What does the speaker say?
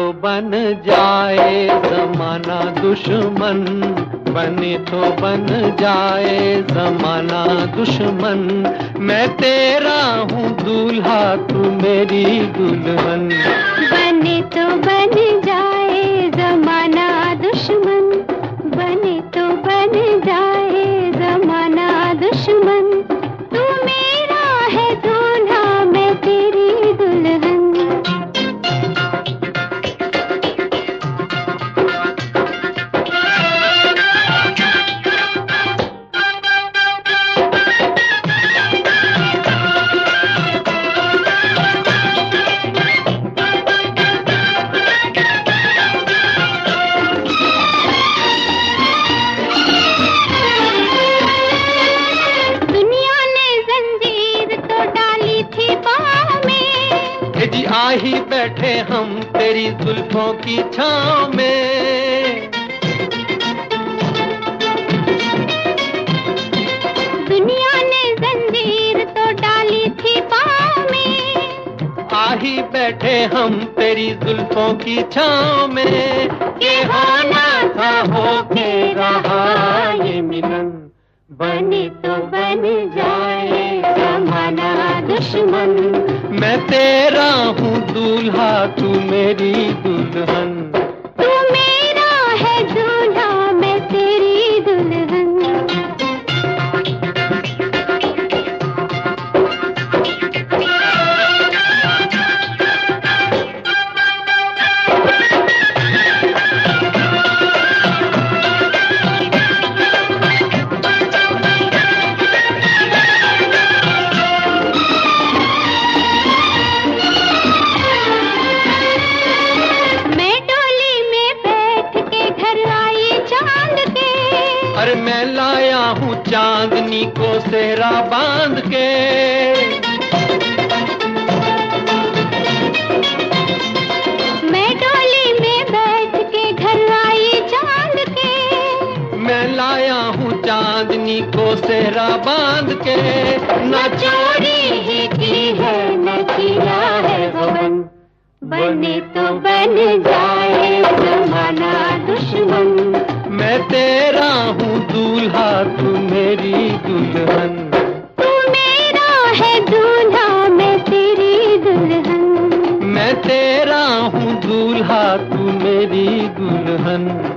बन जाए जमाना दुश्मन, बने तो बन जाए जमाना दुश्मन। मैं तेरा हूँ दूल्हा तू मेरी दुल्हन। बने तो बन जाए जमाना दुश्मन, बने तो बन जाए जमाना दुश्मन। तू मेरा है दूल्हा मैं तेरी दुल्हन। जी आ ही बैठे हम तेरी जुल्फों की छाँव में। दुनिया ने जंजीर तो डाली थी पाँव में। आ ही बैठे हम तेरी जुल्फों की छाँव में। ये होना था हो के रहा ये मिलन, बने तो बन जाए जमाना दुश्मन। मैं तेरा हूँ दूल्हा तू मेरी दुल्हन। तू मेरा है दूल्हा मैं तेरी दुल्हन। अरे मैं लाया हूँ चांदनी को सेहरा बांध के। मैं डोली में बैठ के घर आई चांद के। मैं लाया हूँ चांदनी को सेहरा बांध के। न चोरी ही की है न किया है गबन, बने तो बन जाए जमाना दुश्मन। मैं तेरा हूँ दूल्हा तू मेरी दुल्हन। तू मेरा है दूल्हा मैं तेरी दुल्हन। मैं तेरा हूँ दूल्हा तू मेरी दुल्हन।